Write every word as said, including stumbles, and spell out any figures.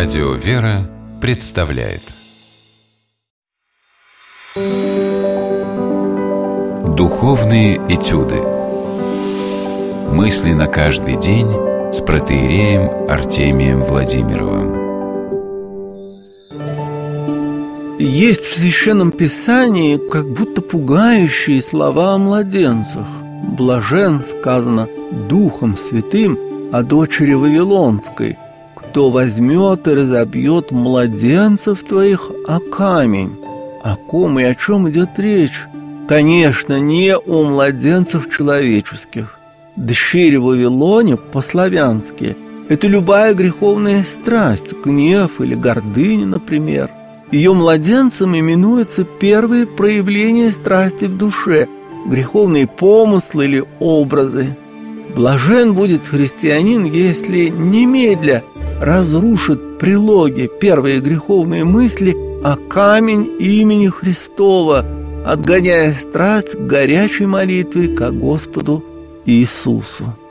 Радио «Вера» представляет Духовные этюды. Мысли на каждый день с протоиереем Артемием Владимировым. Есть в Священном Писании как будто пугающие слова о младенцах. Блажен, сказано, Духом Святым о дочери Вавилонской, кто возьмет и разобьет младенцев твоих о камень. О ком и о чем идет речь? Конечно, не о младенцах человеческих. Дщери в Вавилоне по-славянски – это любая греховная страсть, гнев или гордыня, например. Ее младенцем именуются первые проявления страсти в душе, греховные помыслы или образы. Блажен будет христианин, если немедля разрушит прилоги первые греховные мысли о камень имени Христова, отгоняя страсть к горячей молитве ко Господу Иисусу.